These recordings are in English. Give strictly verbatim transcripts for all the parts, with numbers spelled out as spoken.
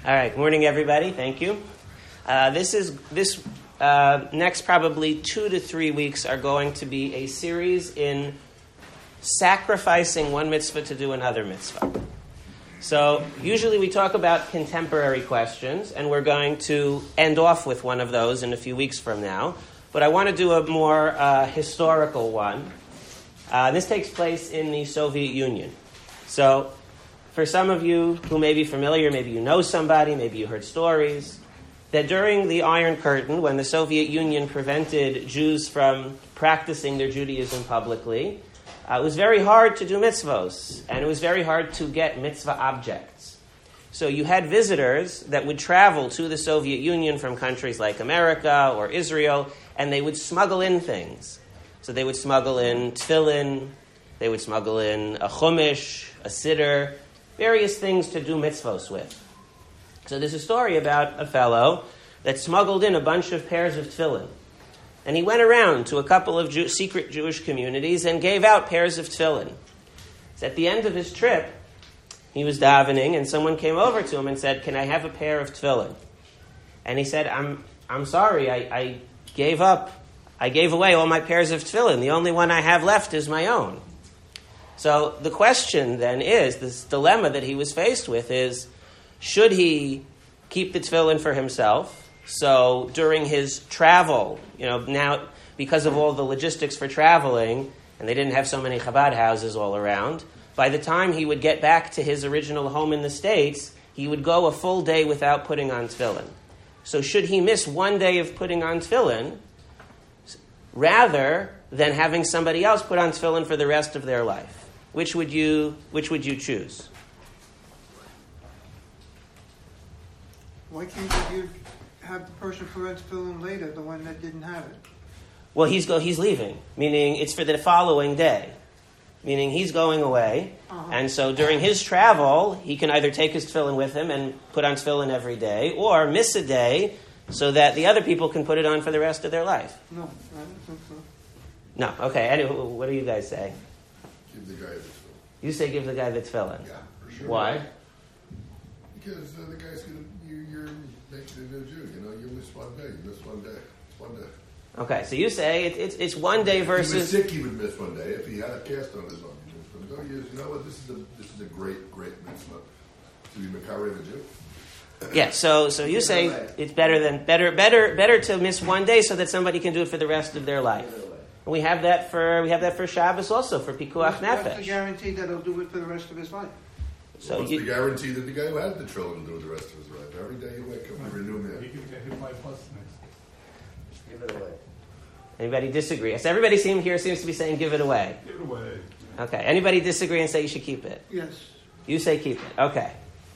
All right, good morning, everybody. Thank you. Uh, this is this uh, next probably two to three weeks are going to be a series in sacrificing one mitzvah to do another mitzvah. So usually we talk about contemporary questions, and we're going to end off with one of those in a few weeks from now. But I want to do a more uh, historical one. Uh, this takes place in the Soviet Union. So for some of you who may be familiar, maybe you know somebody, maybe you heard stories, that during the Iron Curtain, when the Soviet Union prevented Jews from practicing their Judaism publicly, uh, it was very hard to do mitzvos, and it was very hard to get mitzvah objects. So you had visitors that would travel to the Soviet Union from countries like America or Israel, and they would smuggle in things. So they would smuggle in tefillin, they would smuggle in a chumash, a siddur, various things to do mitzvos with. So there's a story about a fellow that smuggled in a bunch of pairs of tefillin. And he went around to a couple of Jew- secret Jewish communities and gave out pairs of tefillin. So at the end of his trip, he was davening, and someone came over to him and said, "Can I have a pair of tefillin?" And he said, I'm I'm sorry, I, I gave up. I gave away all my pairs of tefillin. The only one I have left is my own. So the question then is, this dilemma that he was faced with is, should he keep the tefillin for himself? So during his travel, you know, now because of all the logistics for traveling, and they didn't have so many Chabad houses all around, by the time he would get back to his original home in the States, he would go a full day without putting on tefillin. So should he miss one day of putting on tefillin, rather than having somebody else put on tefillin for the rest of their life? Which would you which would you choose? Why can't you give, have the person put on tefillin later, the one that didn't have it? Well, he's go he's leaving, meaning it's for the following day. Meaning he's going away, uh-huh. And so during his travel, he can either take his tefillin with him and put on tefillin every day, or miss a day so that the other people can put it on for the rest of their life. No, I don't think so. No, okay. Anyway, what do you guys say? Give the guy the tefillin. You say give the guy the tefillin. Yeah, for sure. Why? Because uh, the guy's gonna you, you're making a new Jew. You know, you miss one day, you miss one day, it's one day. Okay, so you say it, it's it's one day versus. If he was sick, he would miss one day. If he had a cast on his arm, he would miss one day. You know what? This is a this is a great great mitzvah to be mekare the Jew. Yeah, so so you say it's better than better better better to miss one day so that somebody can do it for the rest of their life. And we have that for we have that for Shabbos also, for Pikuach Nefesh. What's the guarantee that he'll do it for the rest of his life? So What's you, the guarantee that the guy who had the tefillin will do it the rest of his life? Every day you wake up, you're a new man. You can get hit by plus next. Give it away. Anybody disagree? Yes, everybody seem here seems to be saying give it away. Give it away. Okay. Anybody disagree and say you should keep it? Yes. You say keep it. Okay.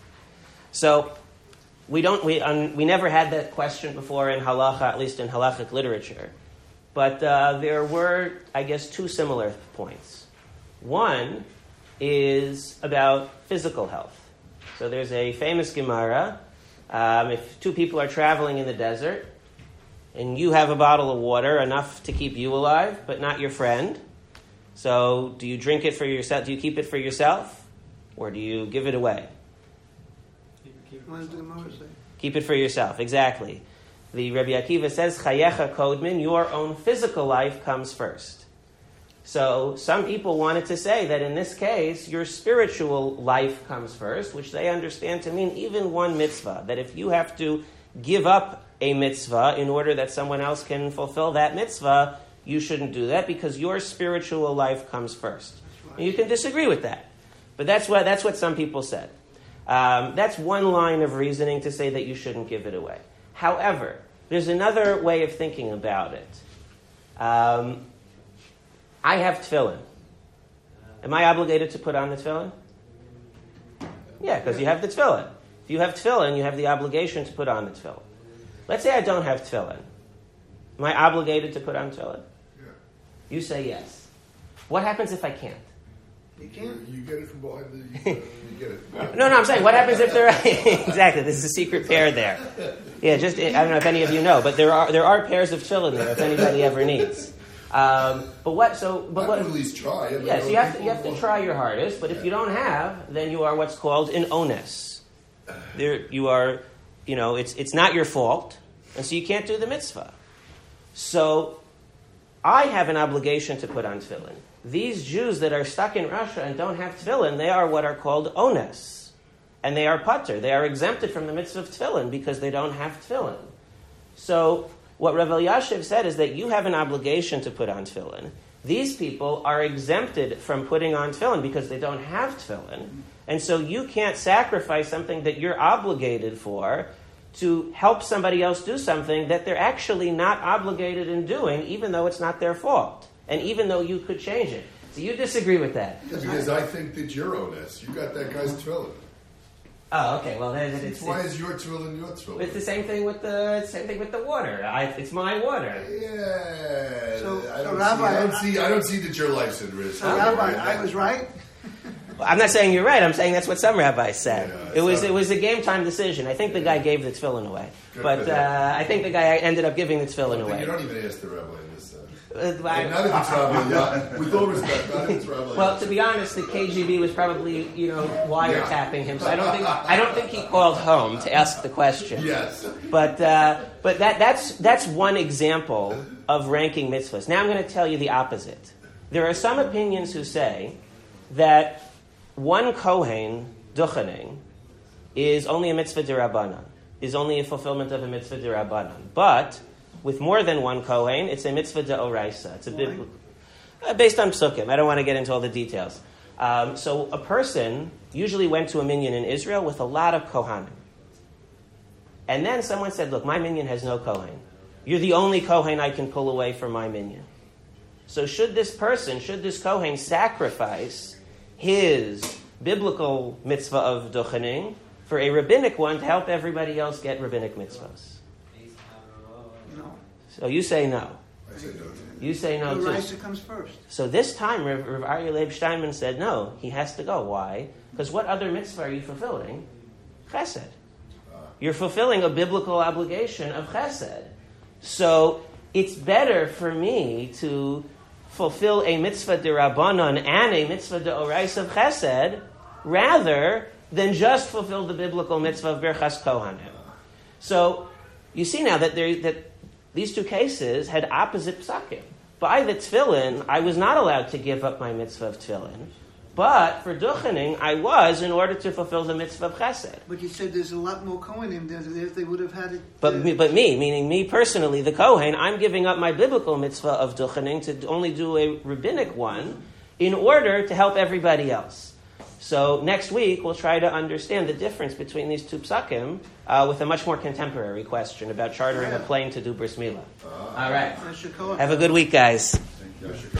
So we don't we um, we never had that question before in halacha, at least in halachic literature. But uh, there were, I guess, two similar points. One is about physical health. So there's a famous Gemara. Um, if two people are traveling in the desert, and you have a bottle of water, enough to keep you alive, but not your friend. So do you drink it for yourself? Do you keep it for yourself? Or do you give it away? What does the Gemara say? Keep it for yourself, exactly. The Rabbi Akiva says, Chayecha Kodmin, your own physical life comes first. So some people wanted to say that in this case, your spiritual life comes first, which they understand to mean even one mitzvah, that if you have to give up a mitzvah in order that someone else can fulfill that mitzvah, you shouldn't do that because your spiritual life comes first. And you can disagree with that. But that's what that's what some people said. Um, that's one line of reasoning to say that you shouldn't give it away. However, there's another way of thinking about it. Um, I have tefillin. Am I obligated to put on the tefillin? Yeah, because you have the tefillin. If you have tefillin, you have the obligation to put on the tefillin. Let's say I don't have tefillin. Am I obligated to put on tefillin? Yeah. You say yes. What happens if I can't? You can't. You get it from behind the. Uh, you get it. No, no, I'm saying, what happens if there are... Exactly, this is a secret pair there. Yeah, just, I don't know if any of you know, but there are there are pairs of tefillin there if anybody ever needs. Um, but what, so... But I what, can at least try. I mean, yeah, so you have, to, you have to people- try your hardest, but if you don't have, then you are what's called an onus. There, you are, you know, it's it's not your fault, and so you can't do the mitzvah. So I have an obligation to put on tefillin. These Jews that are stuck in Russia and don't have tefillin, they are what are called ones, and they are pater. They are exempted from the mitzvah of tefillin because they don't have tefillin. So what Rav Elyashiv said is that you have an obligation to put on tefillin. These people are exempted from putting on tefillin because they don't have tefillin. And so you can't sacrifice something that you're obligated for to help somebody else do something that they're actually not obligated in doing, even though it's not their fault. And even though you could change it. So you disagree with that? Yeah, because I think that you're honest. You got that guy's tefillin. Oh, okay. Well, then it's, it's, Why it's, is your tefillin your tefillin? it's the same thing with the same thing with the water. I, it's my water. Yeah. So- I so don't Rabbi- see. I don't see. I don't see that your life's at risk. So, Rabbi, I was right. Well, I'm not saying you're right. I'm saying that's what some rabbis said. Yeah, it was so- it was a game time decision. I think the guy gave the tefillin away, but uh, I think the guy ended up giving the tefillin You away. don't even ask the rabbi in this. Uh, Uh, I- not if it's Rabbi Yah. With all respect, not if it's Rabbi Well, Yah. to be honest, the K G B was probably, you know, wiretapping him. So I don't think I don't think he called home to ask the question. Yes. But uh, but that that's that's one example of ranking mitzvahs. Now I'm going to tell you the opposite. There are some opinions who say that one kohen duchening is only a mitzvah d'Rabbanan, is only a fulfillment of a mitzvah d'Rabbanan, but with more than one kohen, it's a mitzvah d'oraisa. It's a bit uh, based on psukim. I don't want to get into all the details. Um, so a person usually went to a minyan in Israel with a lot of kohanim. And then someone said, look, my minyan has no kohen. You're the only kohen I can pull away from my minyan. So should this person, should this kohen sacrifice his biblical mitzvah of duchening for a rabbinic one to help everybody else get rabbinic mitzvahs? No. So you say no. I say no. You say no The too. rice comes first. So this time, Rav Rav Aryeh Leib Steinman said no, he has to go. Why? Because what other mitzvah are you fulfilling? Chesed. You're fulfilling a biblical obligation of chesed. So it's better for me to fulfill a mitzvah d'Rabbanan and a mitzvah d'orais of chesed rather than just fulfill the biblical mitzvah of Birchas Kohanim. So you see now that there, that these two cases had opposite psakim. By the tefillin, I was not allowed to give up my mitzvah of tefillin. But for duchening, I was in order to fulfill the mitzvah of chesed. But you said there's a lot more Kohanim there. If they would have had it. But uh, me, but me, meaning me personally, the Kohen, I'm giving up my biblical mitzvah of duchening to only do a rabbinic one in order to help everybody else. So next week, we'll try to understand the difference between these two psakim uh, with a much more contemporary question about chartering a plane to do bris milah. All right. Yasher Koach. Have a good week, guys. Yes,